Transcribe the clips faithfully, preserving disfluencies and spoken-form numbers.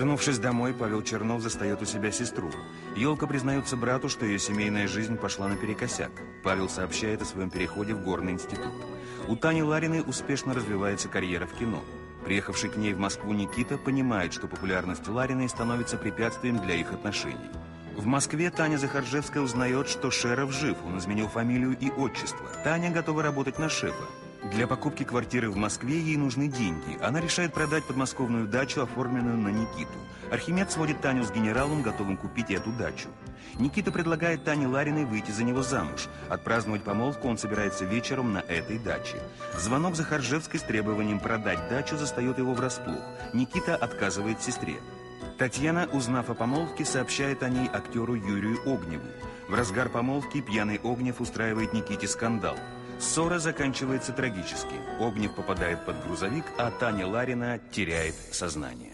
Вернувшись домой, Павел Чернов застает у себя сестру. Елка признается брату, что ее семейная жизнь пошла наперекосяк. Павел сообщает о своем переходе в горный институт. У Тани Лариной успешно развивается карьера в кино. Приехавший к ней в Москву Никита понимает, что популярность Лариной становится препятствием для их отношений. В Москве Таня Захаржевская узнает, что Шеров жив, он изменил фамилию и отчество. Таня готова работать на шефа. Для покупки квартиры в Москве ей нужны деньги. Она решает продать подмосковную дачу, оформленную на Никиту. Архимед сводит Таню с генералом, готовым купить эту дачу. Никита предлагает Тане Лариной выйти за него замуж. Отпраздновать помолвку он собирается вечером на этой даче. Звонок Захаржевской с требованием продать дачу застает его врасплох. Никита отказывает сестре. Татьяна, узнав о помолвке, сообщает о ней актеру Юрию Огневу. В разгар помолвки пьяный Огнев устраивает Никите скандал. Ссора заканчивается трагически. Огнев попадает под грузовик, а Таня Ларина теряет сознание.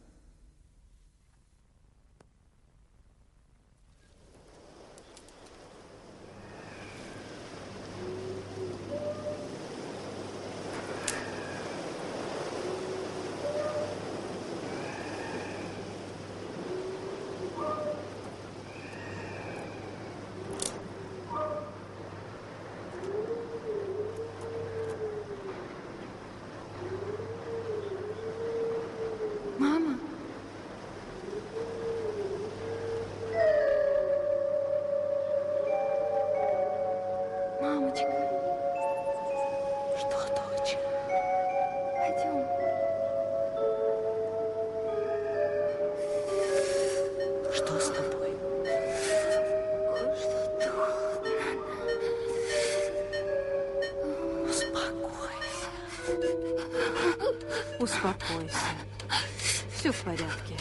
Успокойся. Все в порядке.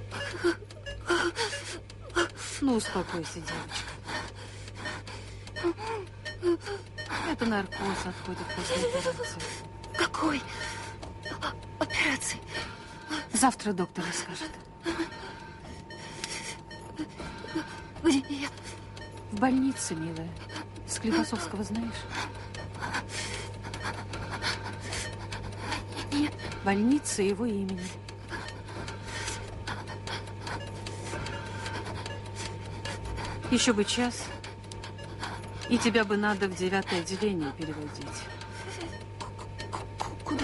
Ну, успокойся, девочка. Это наркоз отходит после операции. Какой операции? Завтра доктор расскажет. Где я? В больнице, милая. Склифосовского знаешь? Нет. Больница его имени. Еще бы час, и тебя бы надо в девятое отделение переводить. Куда?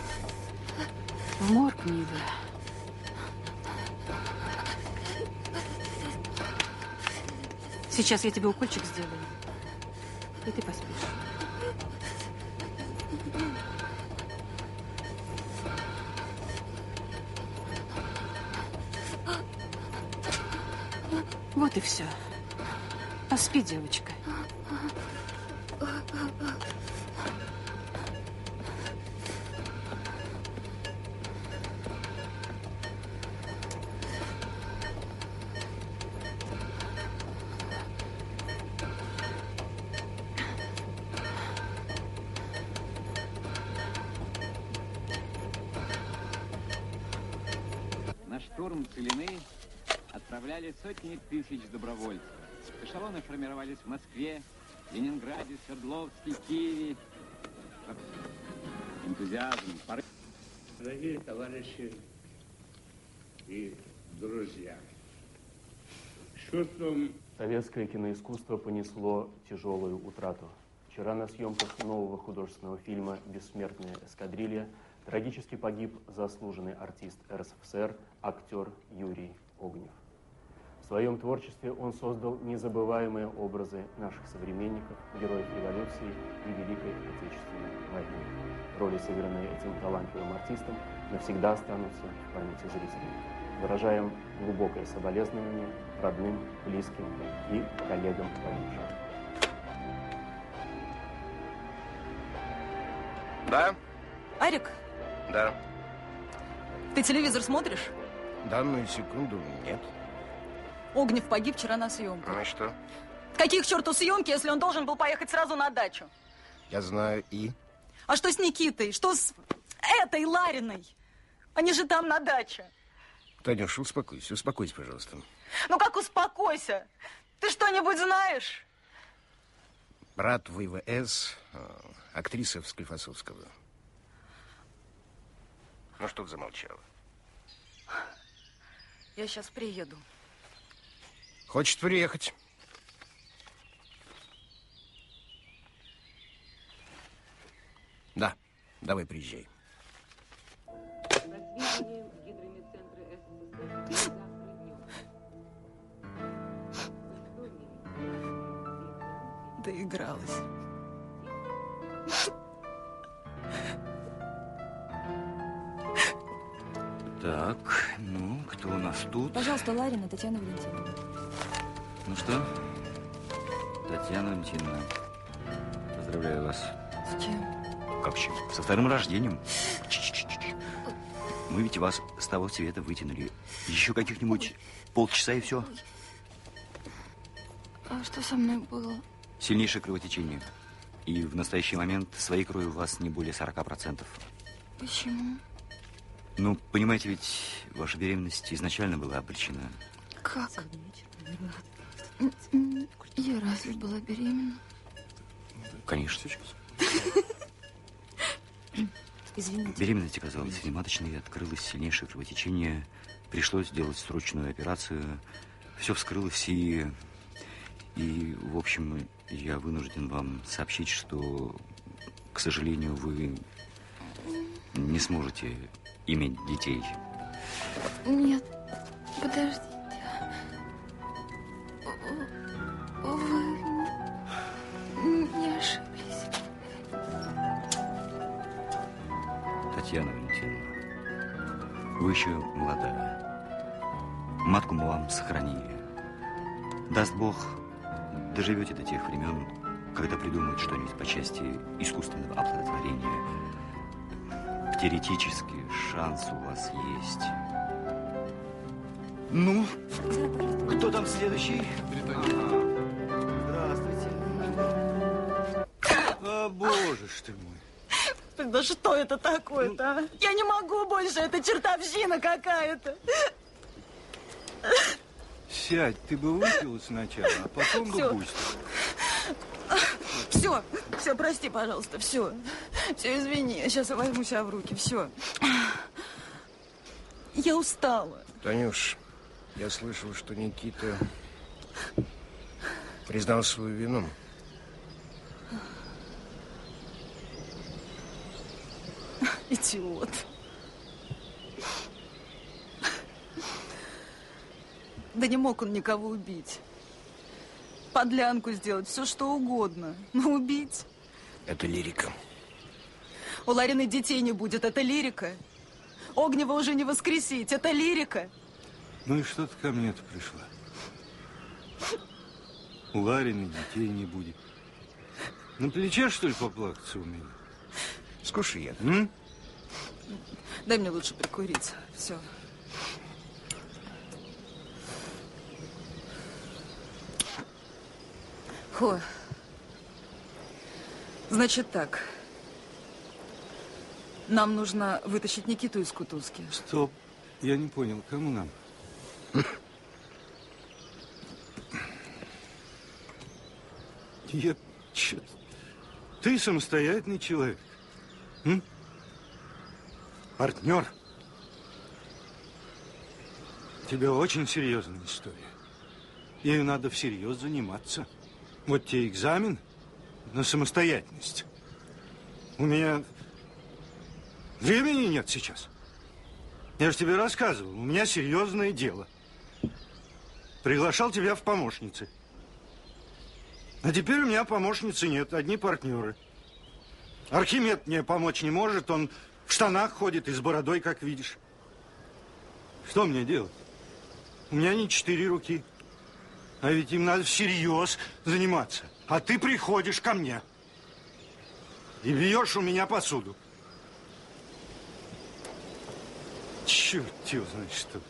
В морг, милая. Сейчас я тебе укольчик сделаю, и ты поспишь. Вот и все. Поспи, девочка. На штурм Целины отправляли сотни тысяч добровольцев. Эшелоны формировались в Москве, Ленинграде, Свердловске, Киеве. Энтузиазм, порыв. Дорогие товарищи и друзья, с чувством... Советское киноискусство понесло тяжелую утрату. Вчера на съемках нового художественного фильма «Бессмертная эскадрилья» трагически погиб заслуженный артист РСФСР, актер Юрий Огнев. В своем творчестве он создал незабываемые образы наших современников, героев революции и Великой Отечественной войны. Роли, сыгранные этим талантливым артистом, навсегда останутся в памяти зрителей. Выражаем глубокое соболезнование родным, близким и коллегам погибших. Да? Арик? Да. Ты телевизор смотришь? Данную секунду нет. Огнев погиб вчера на съемках. Ну и что? Каких к черту съемки, если он должен был поехать сразу на дачу? Я знаю и... А что с Никитой? Что с этой Лариной? Они же там на даче. Танюша, успокойся, успокойся, пожалуйста. Ну как успокойся? Ты что-нибудь знаешь? Брат ВВС, актриса Я сейчас приеду. Хочет приехать. Да, давай приезжай. Доигралась. Так, ну, кто у нас тут? Пожалуйста, Ларина Татьяна Валентиновна. Ну что, Татьяна Валентиновна, поздравляю вас. С чем? Как с чем? Со вторым рождением. Ч-ч-ч-ч. Мы ведь вас с того света вытянули. Еще каких-нибудь полчаса и все. А что со мной было? Сильнейшее кровотечение. И в настоящий момент своей крови у вас не более сорока процентов. Почему? Ну, понимаете, ведь ваша беременность изначально была обречена. Как? Я разве была беременна? Конечно. Извините. Беременность оказалась внематочной, открылось сильнейшее кровотечение. Пришлось сделать срочную операцию. Все вскрылось, и, и, в общем, я вынужден вам сообщить, что, к сожалению, вы не сможете иметь детей. Нет, подождите. Вы не ошиблись. Татьяна Валентиновна, вы еще молодая. Матку мы вам сохранили. Даст Бог, доживете до тех времен, когда придумают что-нибудь по части искусственного оплодотворения. Теоретически шанс у вас есть. Ну, кто там следующий? Ага. Здравствуйте. А, боже ж ты мой. Да что это такое-то, а? Я не могу больше, это чертовщина какая-то. Сядь, ты бы выпила сначала, а потом бы пусть. Все, все, прости, пожалуйста, все. Все, извини, сейчас я возьму себя в руки, все. Я устала. Танюш, я слышал, что Никита признал свою вину. Идиот. Да не мог он никого убить. Подлянку сделать, все что угодно. Но убить? Это лирика. У Ларины детей не будет, это лирика. Огнева уже не воскресить, это лирика. Ну и что ты ко мне-то пришла? У Ларины детей не будет. На плече, что ли, поплакаться у меня? Скушай я. М? Дай мне лучше прикурить. Все. Хо. Значит так. Нам нужно вытащить Никиту из кутузки. Стоп. Я не понял, кому нам? Я... Чё... Ты самостоятельный человек. М? Партнер. У тебя очень серьезная история. Ею надо всерьез заниматься. Вот тебе экзамен на самостоятельность. У меня времени нет сейчас. Я же тебе рассказывал, у меня серьезное дело. Приглашал тебя в помощницы. А теперь у меня помощницы нет, одни партнеры. Архимед мне помочь не может, он в штанах ходит и с бородой, как видишь. Что мне делать? У меня не четыре руки. А ведь им надо всерьез заниматься. А ты приходишь ко мне и бьешь у меня посуду. Черт его знает что.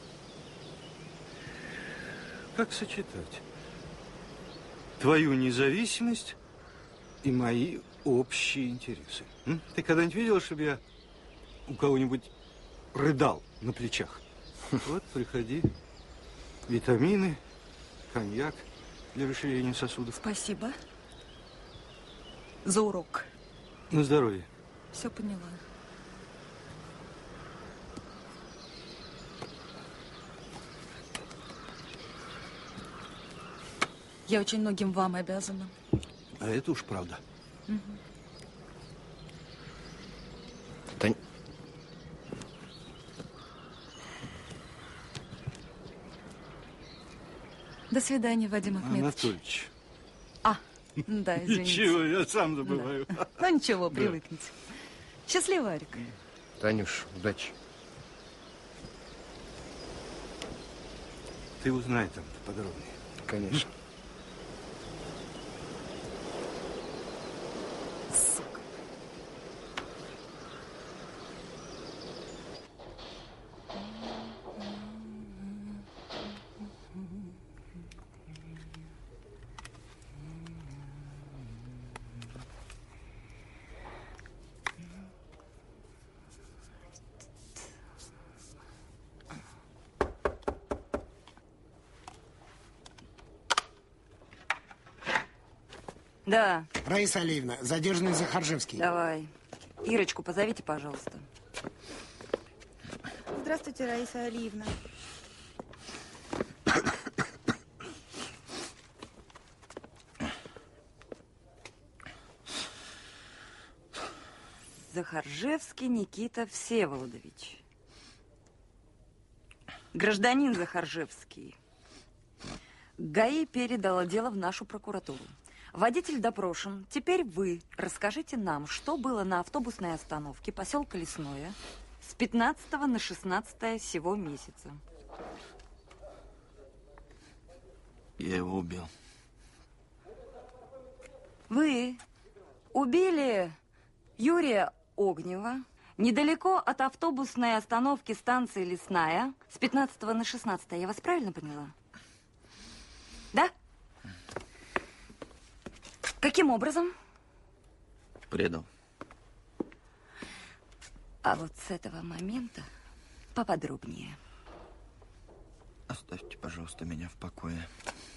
Как сочетать твою независимость и мои общие интересы? М? Ты когда-нибудь видел, чтобы я у кого-нибудь рыдал на плечах? Вот, приходи. Витамины, коньяк для расширения сосудов. Спасибо за урок. На здоровье. Все поняла. Я очень многим вам обязана. А это уж правда. Угу. Тань... До свидания, Вадим Ахметович. Анатольевич. А, да, извините. Ничего, я сам забываю. Да. Ну ничего, привыкните. Счастливо, Арик. Танюш, удачи. Ты узнай там подробнее. Конечно. Сука. Да. Раиса Алиевна, задержанный Захаржевский. Давай. Ирочку позовите, пожалуйста. Здравствуйте, Раиса Алиевна. Захаржевский Никита Всеволодович. Гражданин Захаржевский. ГАИ передало дело в нашу прокуратуру. Водитель допрошен. Теперь вы расскажите нам, что было на автобусной остановке поселка Лесное с пятнадцатого на шестнадцатое сего месяца. Я его убил. Вы убили Юрия Огнева недалеко от автобусной остановки станции Лесная с пятнадцатого на шестнадцатое. Я вас правильно поняла? Да? Каким образом? Предал. А вот с этого момента поподробнее. Оставьте, пожалуйста, меня в покое.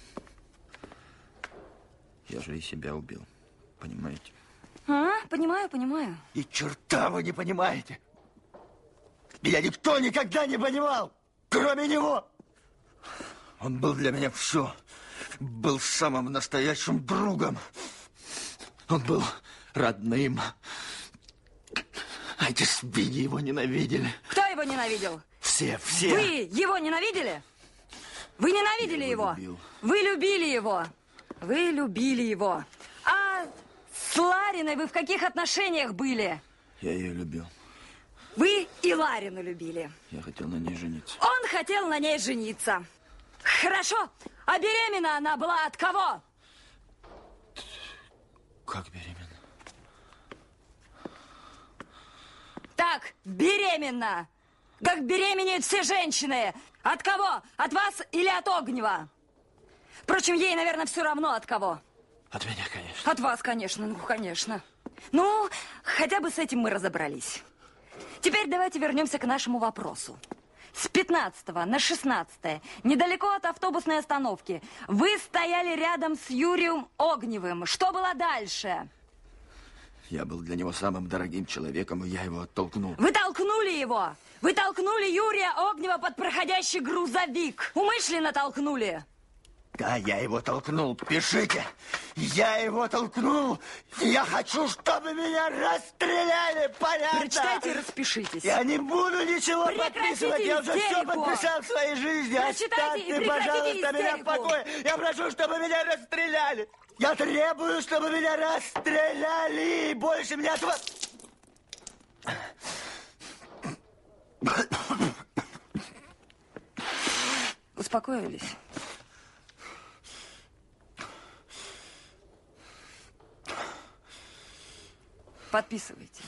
Я же и себя убил. Понимаете? А, понимаю, понимаю. И черта вы не понимаете. Меня никто никогда не понимал, кроме него. Он был для меня все. Был самым настоящим другом. Он был родным. А эти свиньи его ненавидели. Кто его ненавидел? Все, все. Вы его ненавидели? Вы ненавидели Я его? любил. Вы любили его? Вы любили его. А с Лариной вы в каких отношениях были? Я ее любил. Вы и Ларину любили. Я хотел на ней жениться. Он хотел на ней жениться. Хорошо. А беременна она была от кого? Как беременна? Так, беременна. Как беременеют все женщины. От кого? От вас или от Огнева? Впрочем, ей, наверное, все равно от кого. От меня, конечно. От вас, конечно, ну, конечно. Ну, хотя бы с этим мы разобрались. Теперь давайте вернемся к нашему вопросу. С пятнадцатого на шестнадцатое, недалеко от автобусной остановки, вы стояли рядом с Юрием Огневым. Что было дальше? Я был для него самым дорогим человеком, и я его оттолкнул. Вы толкнули его! Вы толкнули Юрия Огнева под проходящий грузовик. Умышленно толкнули. Да, я его толкнул. Пишите. Я его толкнул. Я хочу, чтобы меня расстреляли. Понятно? Прочитайте и распишитесь. Я не буду ничего Прекратите подписывать. Я уже все истерику. подписал в своей жизни. Прочитайте Оставьте, и прекратите пожалуйста, меня в истерику. покое. Я прошу, чтобы меня расстреляли. Я требую, чтобы меня расстреляли. И больше меня... Успокоились? Подписывайте.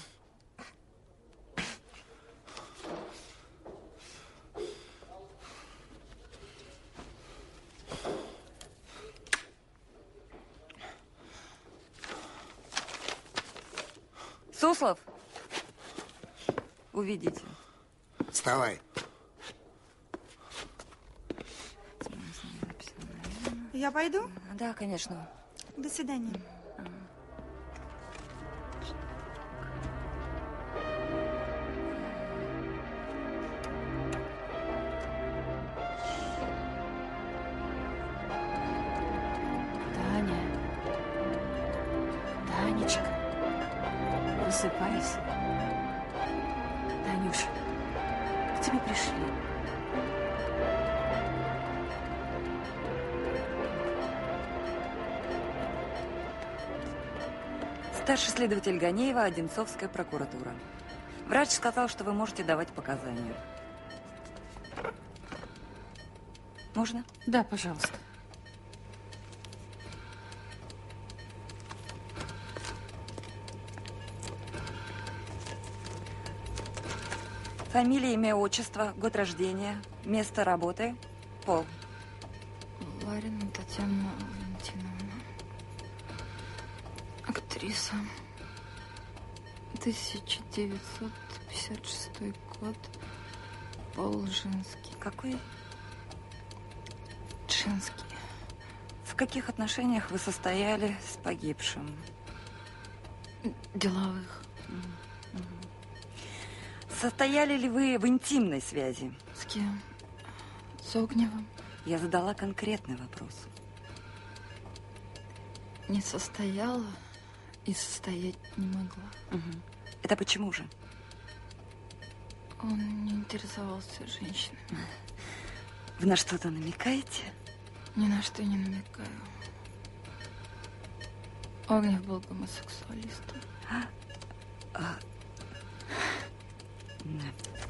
Суслов, увидите. Вставай. Я пойду? Да, конечно. До свидания. Просыпайся. Танюш, к тебе пришли. Старший следователь Ганеева, Одинцовская прокуратура. Врач сказал, что вы можете давать показания. Можно? Да, пожалуйста. Фамилия, имя, отчество, год рождения, место работы, пол. Ларина Татьяна Валентиновна. Актриса. тысяча девятьсот пятьдесят шестой год. Пол женский. Какой? Женский. В каких отношениях вы состояли с погибшим? Деловых. Состояли ли вы в интимной связи? С кем? С Огневым. Я задала конкретный вопрос. Не состояла и состоять не могла. Угу. Это почему же? Он не интересовался женщинами. Вы на что-то намекаете? Ни на что не намекаю. Огнев был гомосексуалистом. А? А... Да.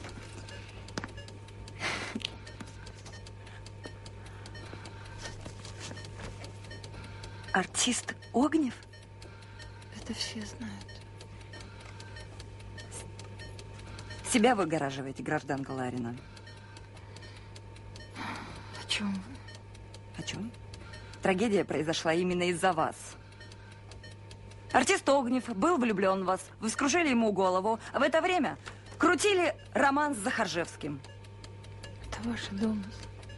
Артист Огнев? Это все знают. Себя выгораживаете, гражданка Ларина. О чем вы? О чем? Трагедия произошла именно из-за вас. Артист Огнев был влюблен в вас. Вы вскружили ему голову, а в это время крутили роман с Захаржевским. Это ваши домыслы.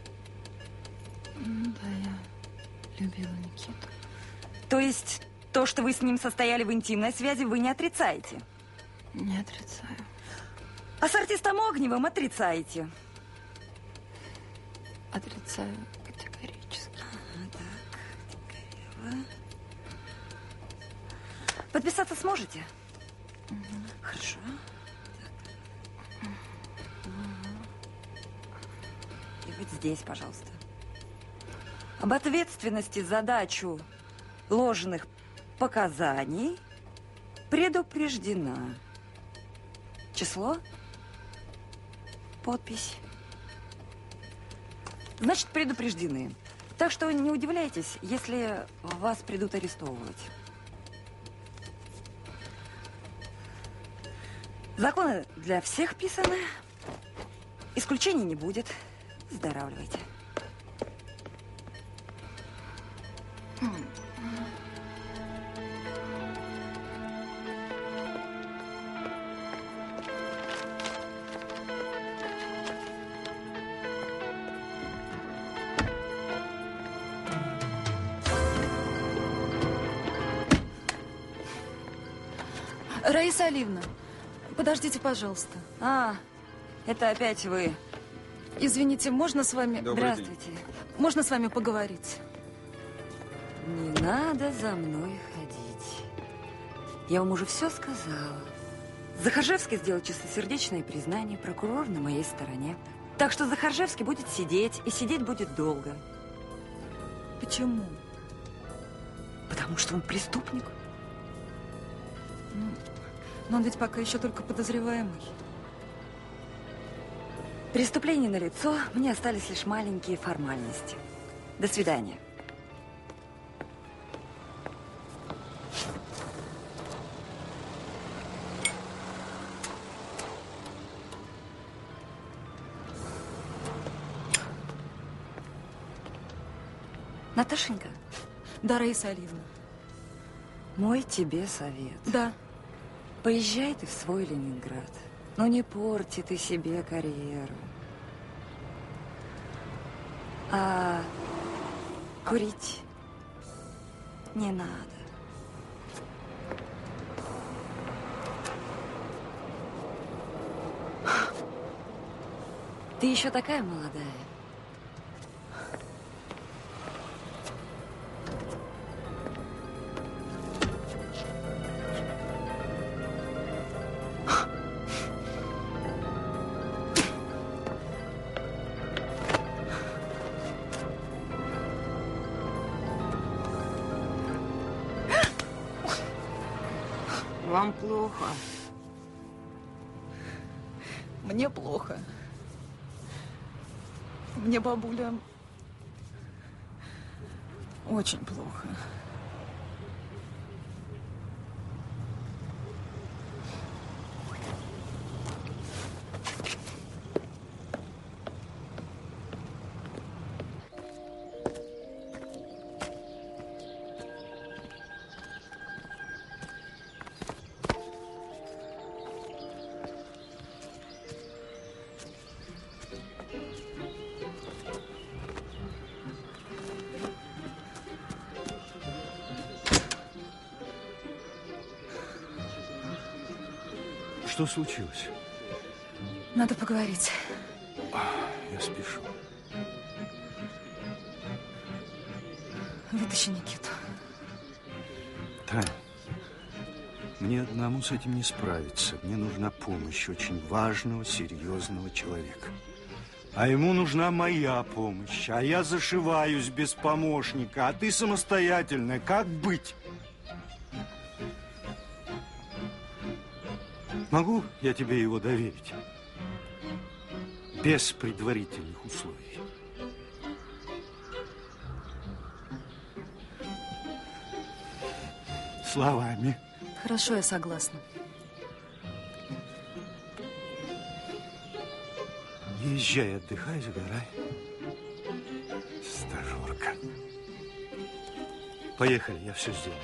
Ну да, я любила Никиту. То есть то, что вы с ним состояли в интимной связи, вы не отрицаете? Не отрицаю. А с артистом Огневым отрицаете? Отрицаю категорически. А, так, Тикарева. Подписаться сможете? Угу. Хорошо. Так. Угу. И вот здесь, пожалуйста. Об ответственности за дачу ложных показаний предупреждена. Число? Подпись. Значит, предупреждены. Так что не удивляйтесь, если вас придут арестовывать. Законы для всех писаны. Исключений не будет. Выздоравливайте. Раиса Алиевна, подождите, пожалуйста. А, это опять вы. Извините, можно с вами... Добрый Здравствуйте. День. Можно с вами поговорить? Не надо за мной ходить. Я вам уже все сказала. Захаржевский сделал чистосердечное признание, прокурор на моей стороне. Так что Захаржевский будет сидеть, и сидеть будет долго. Почему? Потому что он преступник. Ну, но он ведь пока еще только подозреваемый. Преступление налицо, мне остались лишь маленькие формальности. До свидания. Наташенька? Да, Раиса Алиевна. Мой тебе совет. Да. Поезжай ты в свой Ленинград. Но не порти ты себе карьеру. А курить не надо. Ты еще такая молодая. Вам плохо. Мне плохо. Мне, бабуля, очень плохо. Что случилось? Надо поговорить. Я спешу. Вытащи Никиту. Таня, мне одному с этим не справиться. Мне нужна помощь очень важного, серьезного человека. А ему нужна моя помощь. А я зашиваюсь без помощника. А ты самостоятельная. Как быть? Могу я тебе его доверить? Без предварительных условий. Словами. Хорошо, я согласна. Езжай, отдыхай, загорай. Стажерка. Поехали, я все сделаю.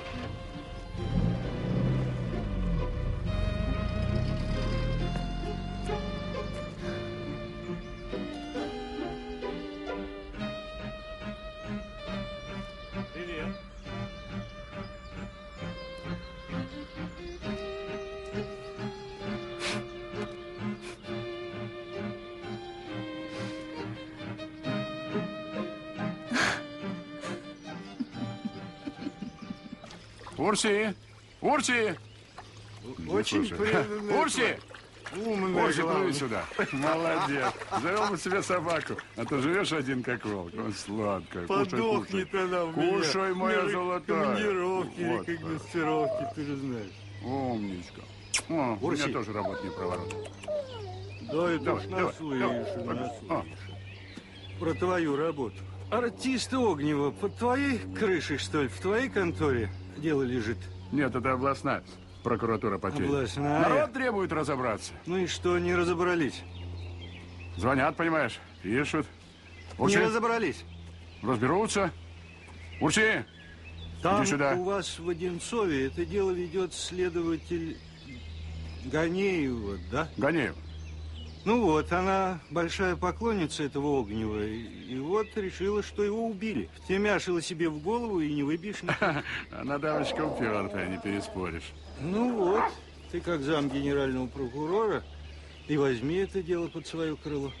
Урси! Урси! Очень преданная. Урси! Умная, Урси, главное. плыви сюда. Молодец. Завел бы себе собаку, а то живешь один как волк. Он сладкая. Подохнет она у меня. Кушай, моя На золотая. командировки, Вот рекогностировки, ты же знаешь. Умничка. О, у Урси. меня тоже работа не проворот. Да, это Давай, уж давай, наслышан, давай. наслышан. Про твою работу. Артист Огнева под твоей крышей, что ли, в твоей конторе дело лежит? Нет, это областная прокуратура потерь. Областная. Народ требует разобраться. Ну и что, не разобрались? Звонят, понимаешь, пишут. Урси, Не разобрались. разберутся. Урси, Там иди сюда. у вас в Одинцове это дело ведет следователь Ганеева, да? Ганеев. Ну вот, она большая поклонница этого Огнева, и, и вот решила, что его убили. Втемяшила себе в голову и не выбьешь никак. Она дамочка упертая, не переспоришь. Ну вот, ты как зам генерального прокурора, и возьми это дело под свое крыло.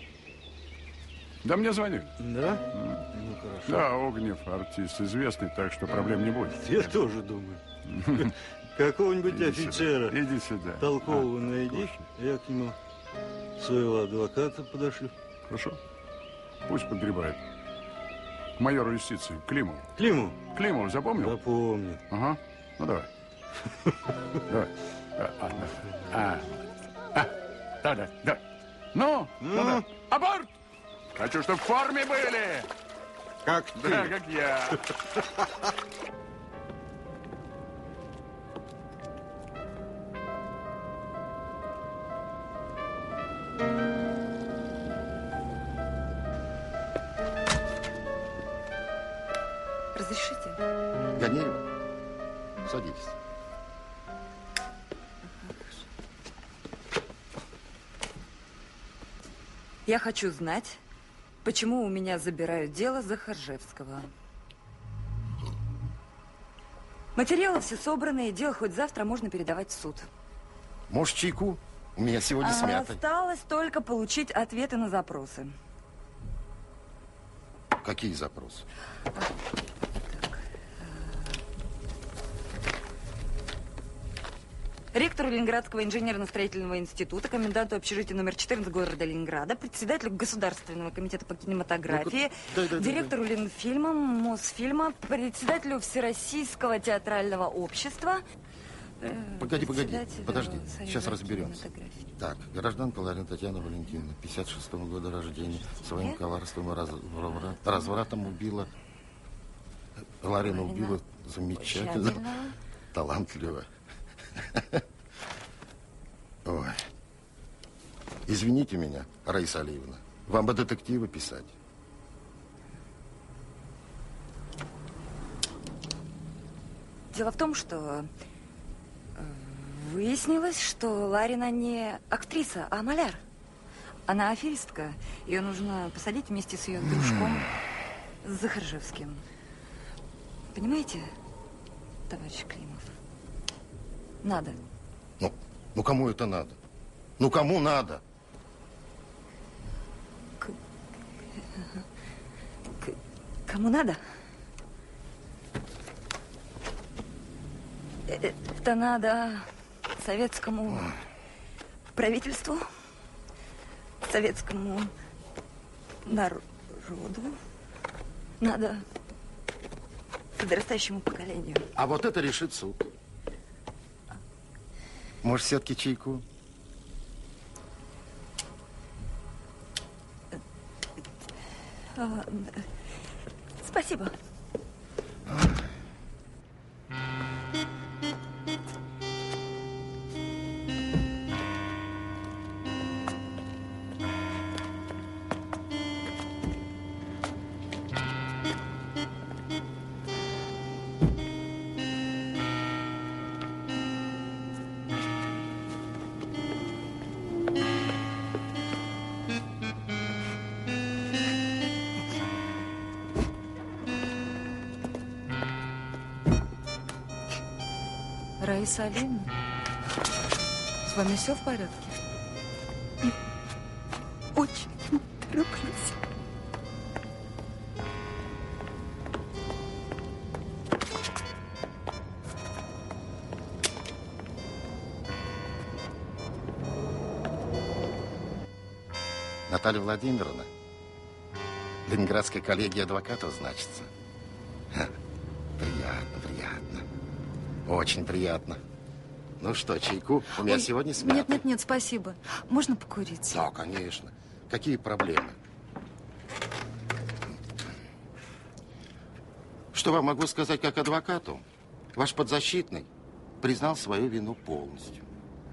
Да мне звонили. Да? Ну, хорошо. Да, Огнев артист известный, так что проблем не будет. Я тоже думаю. Какого-нибудь Иди офицера сюда, иди сюда. толкового А, найди, я к нему своего адвоката подошлю. Хорошо. Пусть подгребает. К майору юстиции, Климову. Климу? Климову запомнил? Запомнил. Ага. Ну, давай. Давай. А, а, а, а. Давай, давай, давай. Ну, ну, да. Аборт! Хочу, чтобы в форме были. Как ты? Да, как я. Разрешите? Ганеева, садитесь. Я хочу знать, почему у меня забирают дело Захаржевского. Материалы все собраны, и дело хоть завтра можно передавать в суд. Может, чайку? У меня сегодня А смято. осталось только получить ответы на запросы. Какие запросы? Ректору Ленинградского инженерно-строительного института, коменданту общежития номер четырнадцать города Ленинграда, председателю Государственного комитета по кинематографии, да, да, да, директору Ленфильма, Мосфильма, председателю Всероссийского театрального общества. Погоди, погоди, председателю подожди, Союза сейчас разберемся. кинематографии. Так, гражданка Ларина Татьяна Валентиновна, пятьдесят шестого года рождения, своим Нет? коварством и развра- развратом убила... Ларина убила замечательно, Тщательно. талантливо. Ой. Извините меня, Раиса Алиевна, вам бы детективы писать. Дело в том, что э, выяснилось, что Ларина не актриса, а маляр. Она аферистка. Ее нужно посадить вместе с ее дружком Захаржевским. Понимаете, товарищ Климов? Надо. Ну, ну кому это надо? Ну кому надо? К... К... Кому надо? Это надо советскому правительству, советскому народу, надо подрастающему поколению. А вот это решит суд. Может, все-таки чайку? А, спасибо. Раиса Алиевна, с вами все в порядке? Очень тороплюсь. Наталья Владимировна, Ленинградская коллегия адвокатов, значится. Ха, приятно, приятно. Очень приятно. Ну что, чайку? У меня Ой, сегодня смята. Нет, нет, нет, спасибо. Можно покурить? Да, конечно. Какие проблемы? Что вам могу сказать как адвокату? Ваш подзащитный признал свою вину полностью.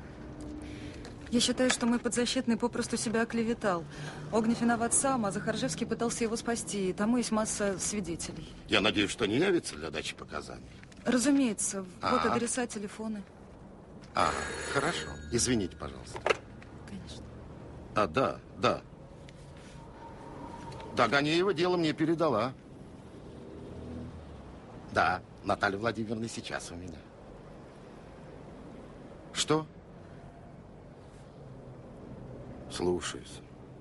Я считаю, что мой подзащитный попросту себя оклеветал. Огнев виноват сам, а Захаржевский пытался его спасти. И тому есть масса свидетелей. Я надеюсь, что не явится для дачи показаний. Разумеется. Вот А. адреса, телефоны. А, хорошо. Извините, пожалуйста. Конечно. А, да, да. Да, Ганеева дело мне передала. Да, Наталья Владимировна сейчас у меня. Что? Слушаюсь.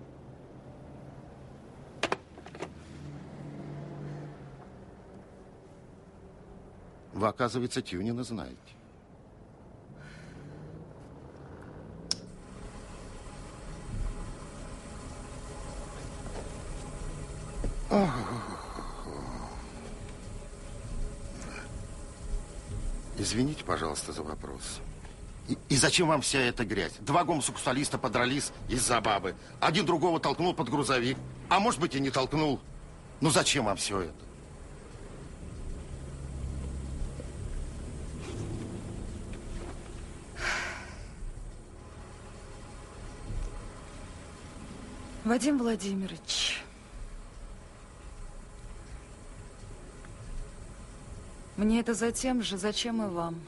Вы, оказывается, Тюнина знаете. Извините, пожалуйста, за вопрос. И, и зачем вам вся эта грязь? Два гомосексуалиста подрались из-за бабы. Один другого толкнул под грузовик. А может быть, и не толкнул. Ну зачем вам все это? Вадим Владимирович, мне это затем же, зачем и вам.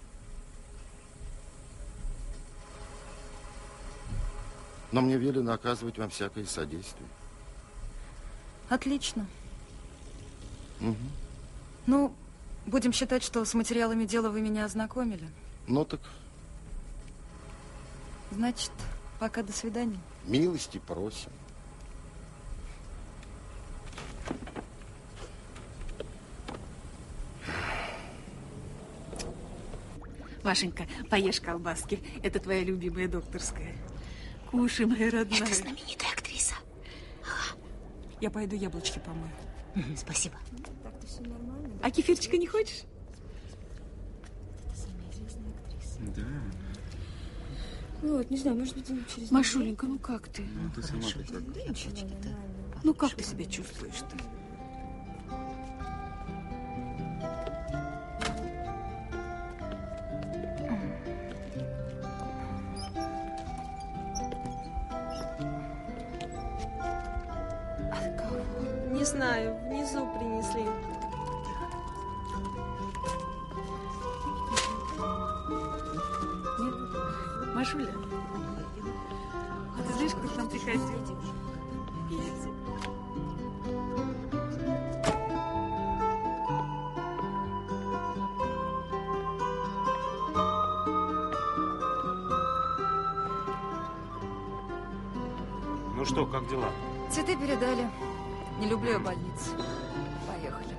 Но мне велено оказывать вам всякое содействие. Отлично. Угу. Ну, будем считать, что с материалами дела вы меня ознакомили. Ну так, Значит, пока до свидания. милости просим. Машенька, поешь колбаски. Это твоя любимая докторская. Кушай, моя родная. Это знаменитая актриса. Я пойду яблочки помою. Спасибо. А кефирчика не хочешь? Да. Вот, не знаю, может быть, через... Машуленька, ну как ты? Ну, ты сама как так. Да ничего, да. Ну как ты себя чувствуешь-то? Не знаю, внизу принесли. Машуля, а ты знаешь, кто к нам приходил? Ну что, как дела? Цветы передали. Не люблю я больницы. Поехали.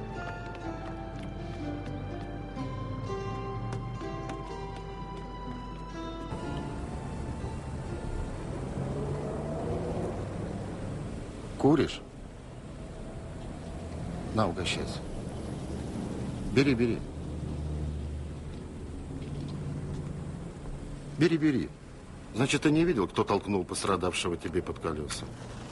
Куришь? На, угощайся. Бери, бери. Бери, бери. Значит, ты не видел, кто толкнул пострадавшего тебе под колеса?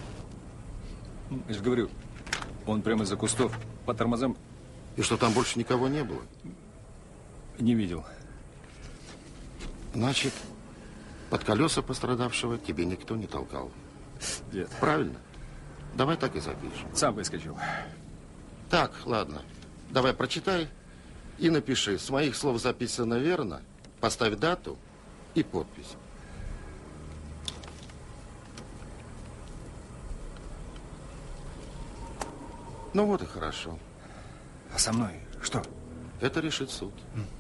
Я же говорю, он прямо из-за кустов по тормозам. И что, там больше никого не было? Не видел. Значит, под колеса пострадавшего тебе никто не толкал? Нет. Правильно? Давай так и запишем. Сам выскочил. Так, ладно. Давай прочитай и напиши. С моих слов записано верно. Поставь дату и подпись. Ну вот и хорошо. А со мной что? Это решит суд.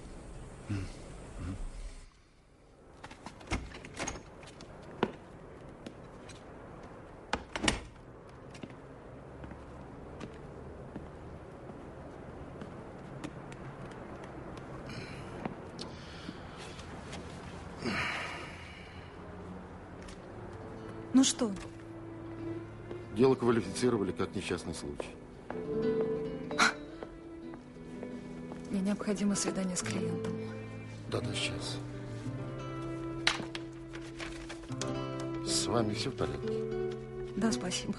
Ну что? Дело квалифицировали как несчастный случай. Мне необходимо свидание с клиентом. Да-да, сейчас. С вами все в порядке? Да, спасибо.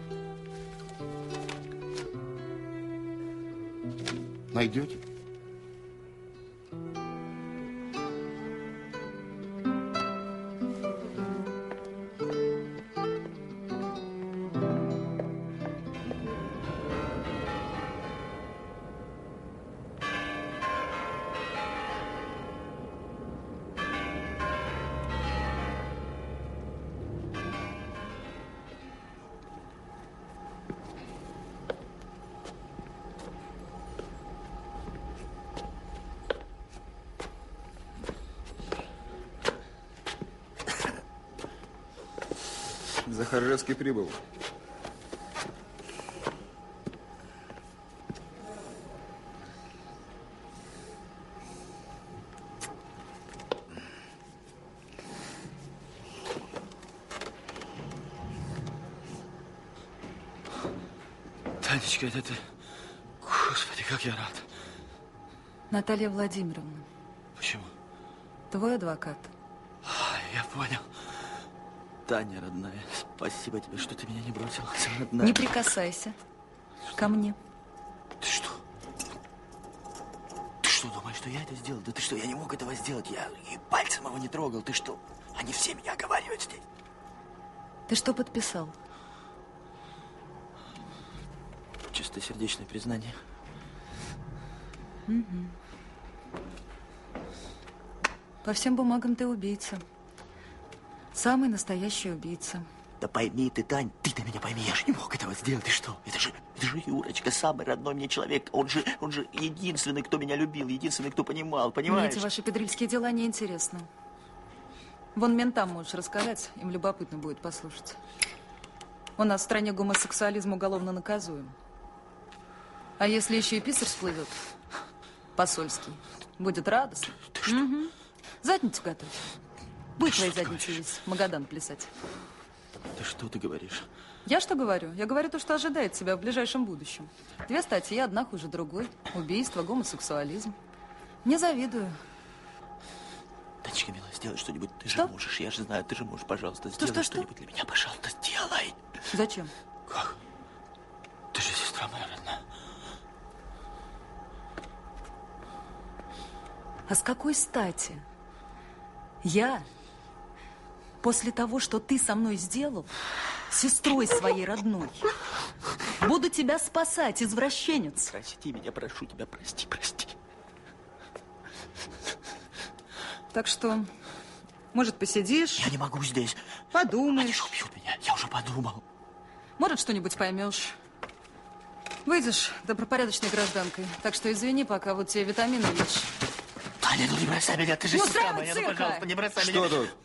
Найдете? Захаржевский прибыл. Танечка, это ты? Господи, как я рад. Наталья Владимировна. Почему? Твой адвокат. А, я понял. Таня, родная, спасибо тебе, что ты меня не бросила. Родная. Не прикасайся ко мне. Ты что? Ты что, думаешь, что я это сделал? Да ты что, я не мог этого сделать. Я и пальцем его не трогал. Ты что? Они все меня оговаривают здесь. Ты что подписал? Чистосердечное признание. Угу. По всем бумагам ты убийца. Самый настоящий убийца. Да пойми ты, Тань, ты-то меня пойми, я же не мог этого сделать. Ты что? Это же, это же Юрочка, самый родной мне человек. Он же, он же единственный, кто меня любил, единственный, кто понимал, понимаешь? Мне эти ваши педрильские дела не интересны. Вон ментам можешь рассказать, им любопытно будет послушать. У нас в стране гомосексуализм уголовно наказуем. А если еще и писарь всплывет, посольский, будет радостно. Ты что? Угу. Задницу готовь. Будет твоей задницей весь Магадан плясать. Да что ты говоришь? Я что говорю? Я говорю то, что ожидает тебя в ближайшем будущем. Две статьи, одна хуже другой. Убийство, гомосексуализм. Не завидую. Танечка, милая, сделай что-нибудь. Ты Что? же можешь, я же знаю, ты же можешь. Пожалуйста, Что, сделай что, что? что-нибудь для меня. Пожалуйста, сделай. Зачем? Как? Ты же сестра моя родная. А с какой стати? Я, после того, что ты со мной сделал, сестрой своей родной, буду тебя спасать, извращенец. Прости меня, прошу тебя, прости, прости. Так что, может, посидишь? Я не могу здесь. Подумаешь. Они же убьют меня, я уже подумал. Может, что-нибудь поймешь. Выйдешь добропорядочной гражданкой. Так что извини, пока вот тебе витамины ешь. Таня, ну не бросай меня, ты же Ну, сестра устраивай моя, ну, цирка. пожалуйста, не бросай Что меня. тут?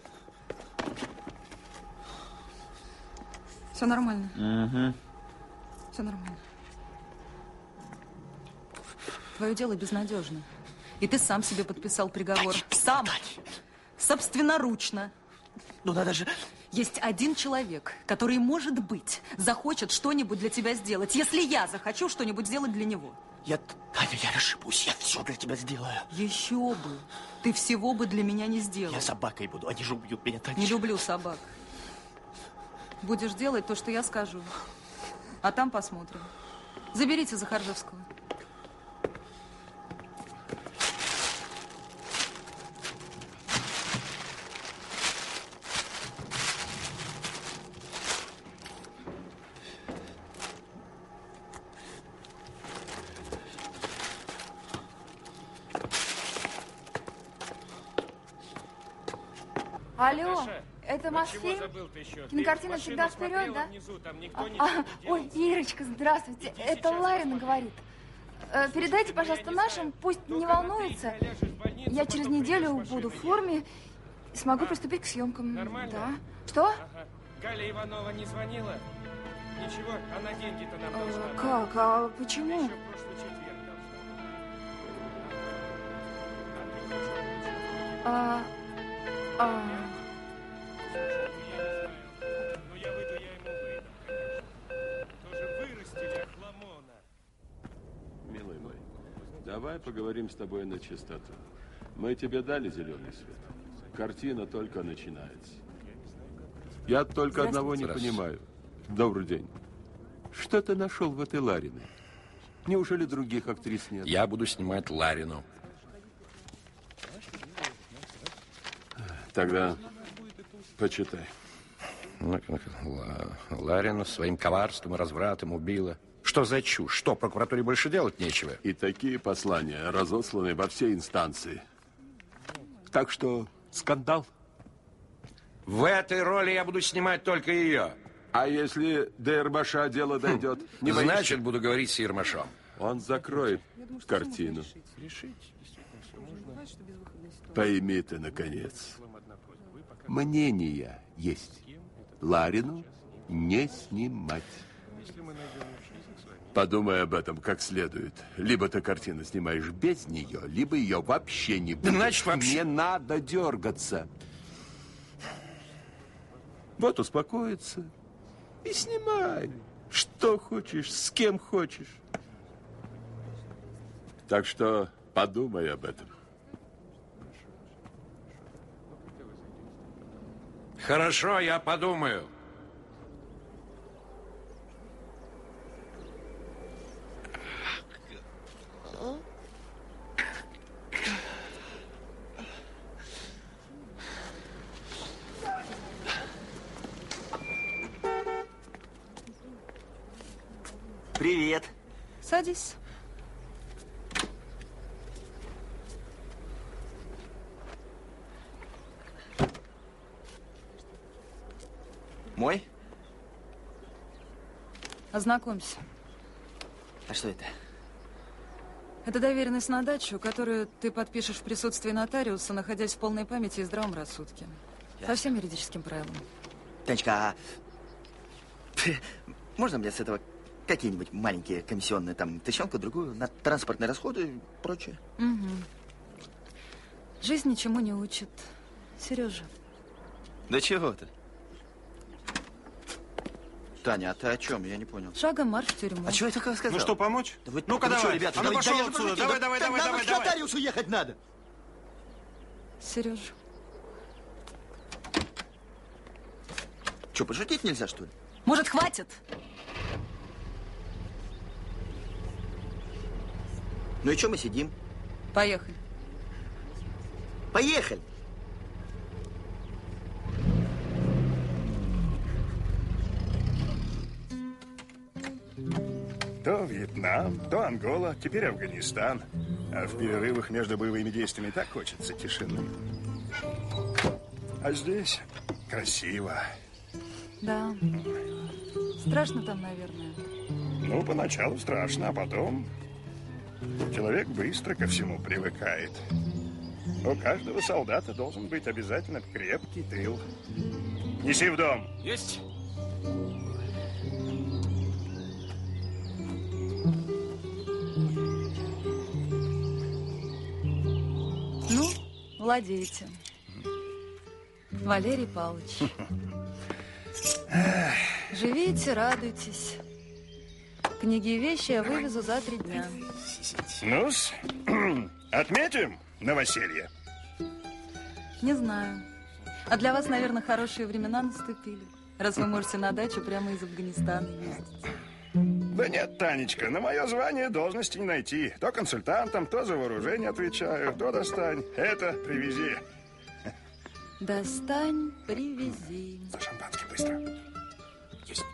Все нормально. Угу. Все нормально. Твое дело безнадежно. И ты сам себе подписал приговор. Сам. Собственноручно. Ну надо же... Есть один человек, который, может быть, захочет что-нибудь для тебя сделать, если я захочу что-нибудь сделать для него. Я, Таня, я расшибусь, я все для тебя сделаю. Еще бы. Ты всего бы для меня не сделал. Я собакой буду, они же убьют меня, Таня. Не люблю собак. Будешь делать то, что я скажу. А там посмотрим. Заберите Захаржевского. Алло, это Мосфильм? Кинокартина «Всегда вперед», да? А, а, ой, Ирочка, здравствуйте. Это Ларина говорит. Э, Передайте, пожалуйста, нашим, пусть не волнуются. Я через неделю буду в форме и смогу приступить к съемкам. Нормально? Да. Что? Ага. Галя Иванова не звонила? Ничего, она деньги-то нам Э, должна. Как? А почему? Еще в прошлый четверг должна. А, а, Ну, я выйду, я ему выйду, конечно. Тоже вырастили охламона. Милый мой, давай поговорим с тобой на чистоту. Мы тебе дали зеленый свет. Картина только начинается. Я только одного не понимаю. Добрый день. Что ты нашел в этой Лариной? Неужели других актрис нет? Я буду снимать Ларину. Тогда почитай. Ну, Ла- Ларину своим коварством и развратом убила. Что за чушь? Что, прокуратуре больше делать нечего? И такие послания разосланы во все инстанции. Так что скандал. В этой роли я буду снимать только ее. А если до Ермаша дело дойдет? Не боишься? Значит, буду говорить с Ермашом. Он закроет картину. Пойми ты, наконец. Мнение есть. Ларину не снимать. Подумай об этом как следует. Либо ты картину снимаешь без нее, либо ее вообще не будет. Значит, вообще... Не надо дергаться. Вот успокоиться и снимай. Что хочешь, с кем хочешь. Так что подумай об этом. Хорошо, я подумаю. Привет. Садись. Мой? Ознакомься. А что это? Это доверенность на дачу, которую ты подпишешь в присутствии нотариуса, находясь в полной памяти и здравом рассудке. Ясно. По всем юридическим правилам. Танечка, а можно мне с этого какие-нибудь маленькие комиссионные, там, тысячонку, другую, на транспортные расходы и прочее? Угу. Жизнь ничему не учит. Сережа. Да чего ты? Таня, а ты о чем? Я не понял. Шагом марш в тюрьму. А чего я такое сказал? Ну что, помочь? Да вы, Ну-ка, вы давай. что, ребята, А ну да, пошел да я же отсюда. пошутил. Давай, Да давай, так давай, нам давай, к давай. нотариусу ехать надо. Сереж, Что, пошутить нельзя, что ли? Может, хватит? Ну и что мы сидим? Поехали. Поехали! То Вьетнам, то Ангола, теперь Афганистан. А в перерывах между боевыми действиями так хочется тишины. А здесь красиво. Да. Страшно там, наверное. Ну, поначалу страшно, а потом человек быстро ко всему привыкает. У каждого солдата должен быть обязательно крепкий тыл. Неси в дом. Есть. Ну, владеете. Валерий Павлович. Живите, радуйтесь. Книги и вещи я вывезу за три дня. Ну-с, отметим новоселье. Не знаю. А для вас, наверное, хорошие времена наступили. Раз вы можете на дачу прямо из Афганистана ездить. Да нет, Танечка, на мое звание должности не найти. То консультантом, то за вооружение отвечаю, то достань. Это привези. Достань, привези. За шампанским быстро. Есть.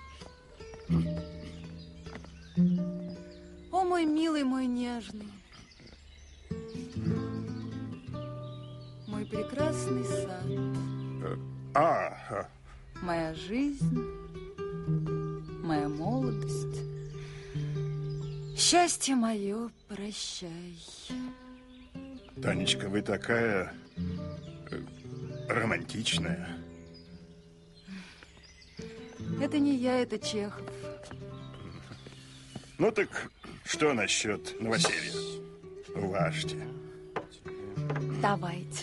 О, мой милый, мой нежный. Мой прекрасный сад. А, а. Моя жизнь. Моя молодость. Счастье мое, прощай. Танечка, вы такая э, романтичная. Это не я, это Чехов. Ну так что насчет новоселья? Уважьте. Давайте.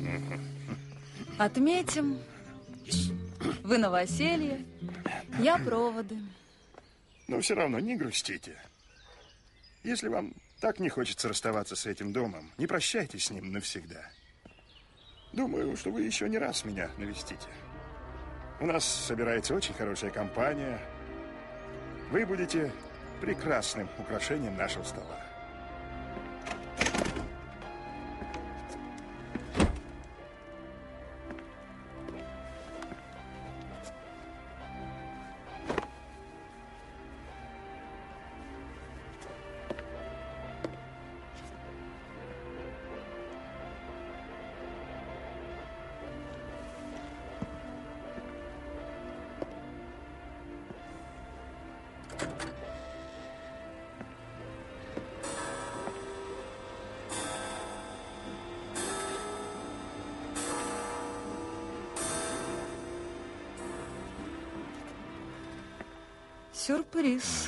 Отметим. Вы новоселье, я проводы. Но все равно не грустите. Если вам так не хочется расставаться с этим домом, не прощайтесь с ним навсегда. Думаю, что вы еще не раз меня навестите. У нас собирается очень хорошая компания. Вы будете прекрасным украшением нашего стола. Сюрприз.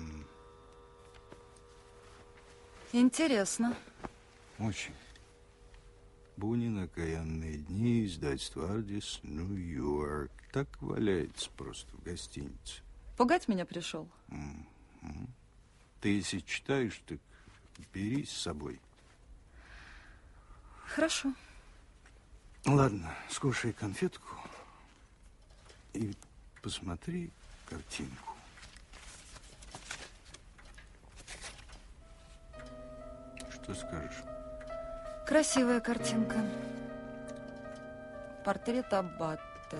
Интересно. Очень. Бунин, окаянные дни, издательство Ардис, Нью-Йорк. Так валяется просто в гостинице. Пугать меня пришел? Mm-hmm. Ты если читаешь, так бери с собой. Хорошо. Ладно, скушай конфетку и посмотри картинку. Что скажешь? Красивая картинка. Портрет аббата.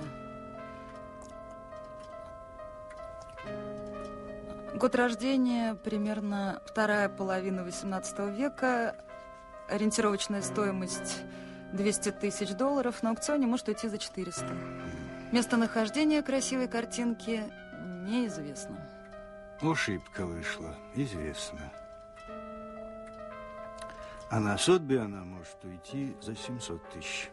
Год рождения примерно вторая половина восемнадцатого века. Ориентировочная стоимость двести тысяч долларов. На аукционе может уйти за четыреста. Местонахождение красивой картинки неизвестно. Ошибка вышла, известно. А на Сотби она может уйти за семьсот тысяч.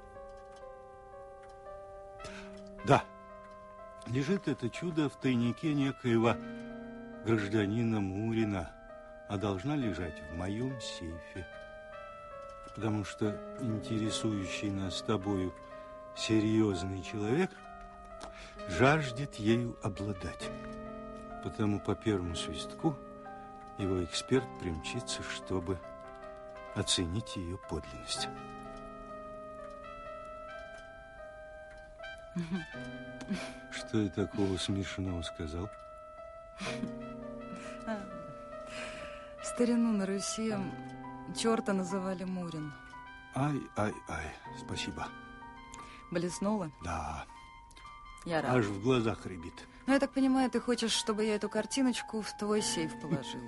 Да, лежит это чудо в тайнике некоего гражданина Мурина, а должна лежать в моем сейфе. Потому что интересующий нас с тобою серьезный человек жаждет ею обладать. Потому по первому свистку его эксперт примчится, чтобы оценить ее подлинность. Что я такого смешного сказал? В старину на Руси черта называли Мурин. Ай, ай, ай, спасибо. Блеснула? Да. Я рада. Аж в глазах рябит. Ну, я так понимаю, ты хочешь, чтобы я эту картиночку в твой сейф положила?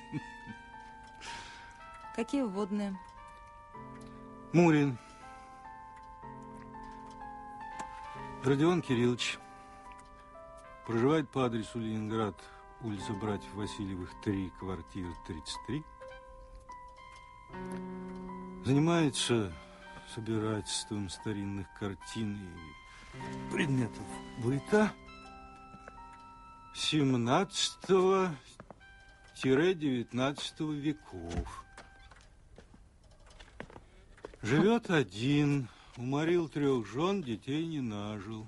Какие вводные? Мурин. Родион Кириллович. Проживает по адресу Ленинград, улица Братьев Васильевых, три, квартира тридцать три. Занимается собирательством старинных картин и предметов быта семнадцатого-девятнадцатого веков. Живет один, уморил трех жен, детей не нажил.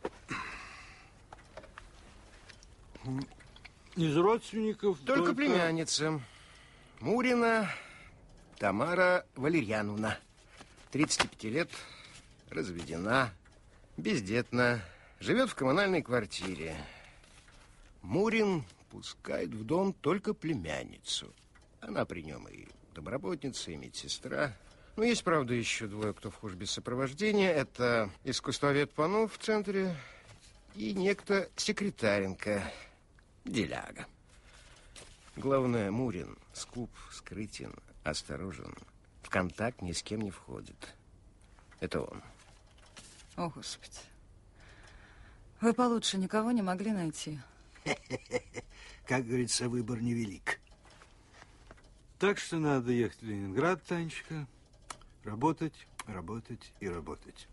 Из родственников Только, только... племянница. Мурина Тамара Валерьяновна. тридцати пяти лет, разведена, бездетна, живет в коммунальной квартире. Мурин пускает в дом только племянницу. Она при нем и домработница, и медсестра. Ну, есть, правда, еще двое, кто вхож без сопровождения. Это искусствовед Панов в центре и некто Секретаренко, деляга. Главное, Мурин скуп, скрытен, осторожен. В контакт ни с кем не входит. Это он. О, Господи. Вы получше никого не могли найти? Как говорится, выбор невелик. Так что надо ехать в Ленинград, Танечка. Работать, работать и работать.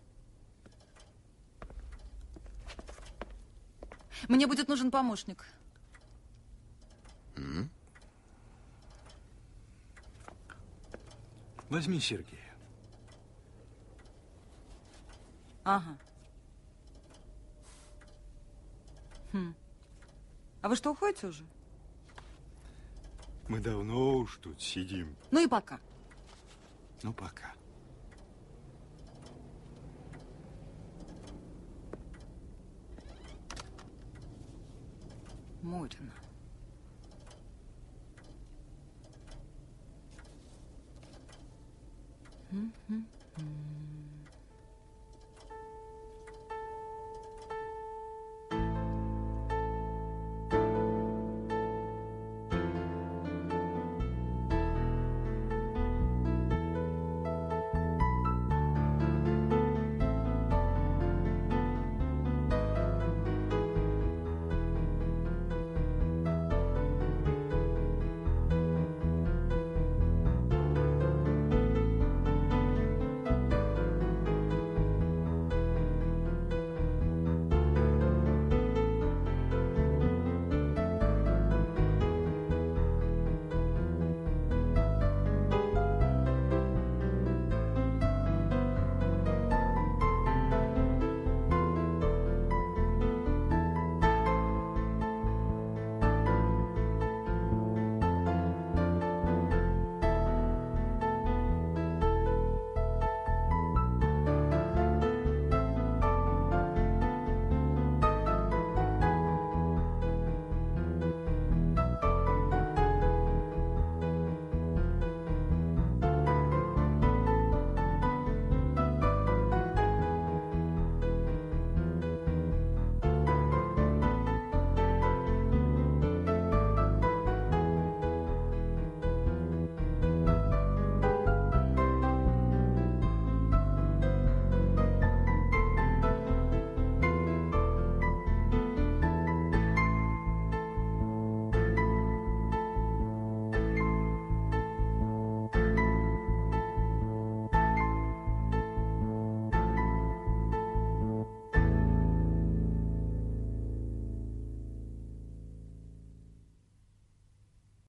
Мне будет нужен помощник. М? Возьми Сергея. Ага. Хм. А вы что, уходите уже? Мы давно уж тут сидим. Ну и пока. Ну, пока. Мурина. М-м.